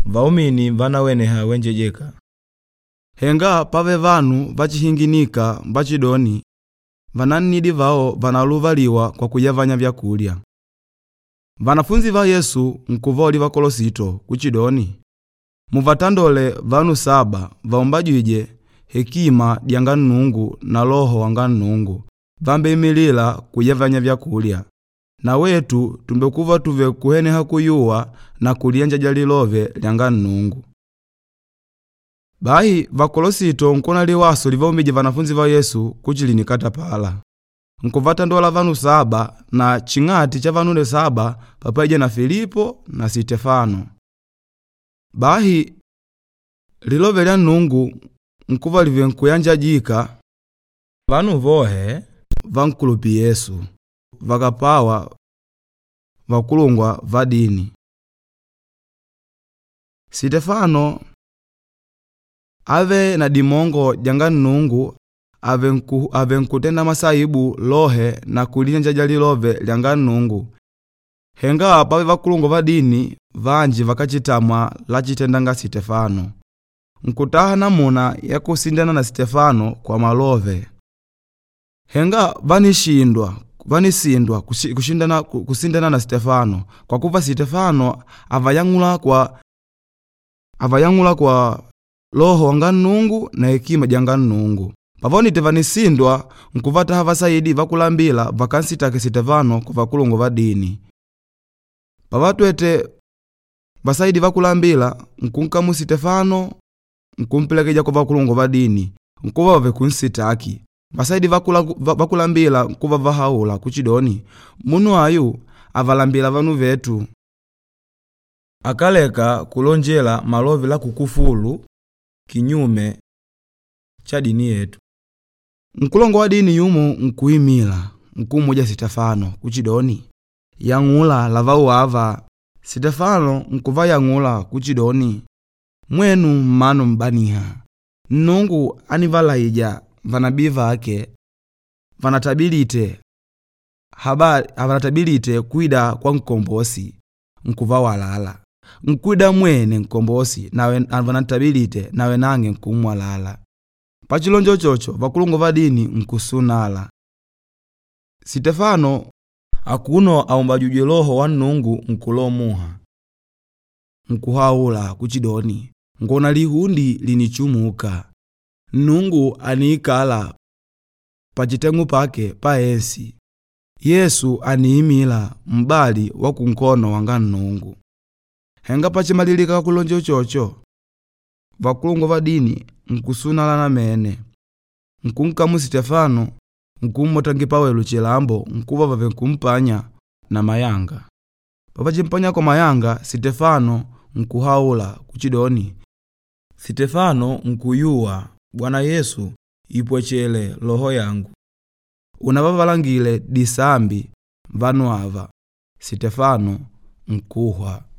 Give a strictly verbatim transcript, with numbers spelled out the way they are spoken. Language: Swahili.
Vaumini vanaweneha wenjejeka. Henga pave vanu vachihinginika mbachidoni, vananidi vao vanaluvaliwa kwa kuyavanya vyakulya. Vanafunzi va Yesu nkuvoli va Kolosito kuchidoni, muvatandole vanu saba vaombajwije hekima dyanga Nnungu na loho wanga Nnungu, vambe imilila kuyavanya vyakulya. Na wetu tumbekuva tuve kuheneha kuyuwa na kulienja jalilove lyanga Nnungu. Bahi va Kolosito nkona liwaso livaumije vanafunzi va Yesu kuchilinikata pala. Nkuvatandola vanu saba na chingati cha vanune saba papaija na Filipo na Sitefano. Bahi lilove lya Nnungu nkuva live nkuyanja vanu vohe vankulupi Yesu, vakapawa vakulungwa vadini. Sitefano ave na dimongo dyanga Nnungu ave nku, ave nkutenda masaibu lohe na kulienja jalilove lyanga Nnungu. Henga pave vakulungwa vadini vanji vakachitamwa lachitendanga Sitefano. Nkutaha namuna ya kusindana na Sitefano kwa malove. Henga vanishindwa vanisindwa kushindana kusindana na Sitefano kwa kuva Sitefano avayangula kwa avayangula kwa loho wanga Nnungu na hekima dyanga Nnungu. Pavonite vanisindwa nkuvata havasaidi vakulambila vakansitake Sitefano kwa vakulungwa vadini. Pavatwete vasaidi vakulambila nkunkamu Sitefano nkumpelekeja kwa vakulungwa vadini nkuva vave kunsitaki. Vasaidi vakula, vakulambila nkuva vahaula kuchidoni, munu ayu avalambila vanu vetu. Akaleka kulonjela malovi la kukufulu kinyume cha dini yetu. Nkulongo wa dini yumu nkuimila nkumuja Sitefano kuchidoni, yangula lavau ava. Sitefano nkuva yangula kuchidoni, mwenu manu mbaniha. Nnungu anivalaija vanabii vake vanatabilite habari avanatabilite kuida kwa nkombosi nkuva walala. Nkuida mwene nkombosi nawe vanatabilite nawe nange nkumwalala. Pachilonjo chocho vakulungwa vadini nkusunala. Sitefano akuno aombajuje loho wa Nnungu nkulomuha. Nkuhaula kuchidoni, ngona lihundi linichumuka. Nnungu aniikala pachitengu pake pa ensi. Yesu aniimila mbali wa kunkono wanga Nnungu. Henga pachimalilika kulonjo chocho vakulungwa vadini nkusunala na mene. Nkunkamu Sitefano nkummotangi pawelu chilambo nkuva vave nkumpanya na mayanga. Papachimpanya kwa mayanga Sitefano nkuhaula kuchidoni, Sitefano nkuyuwa, Bwana Yesu ipwechele loho yangu. Unavavalangile disambi vanu ava. Sitefano nkuhwa.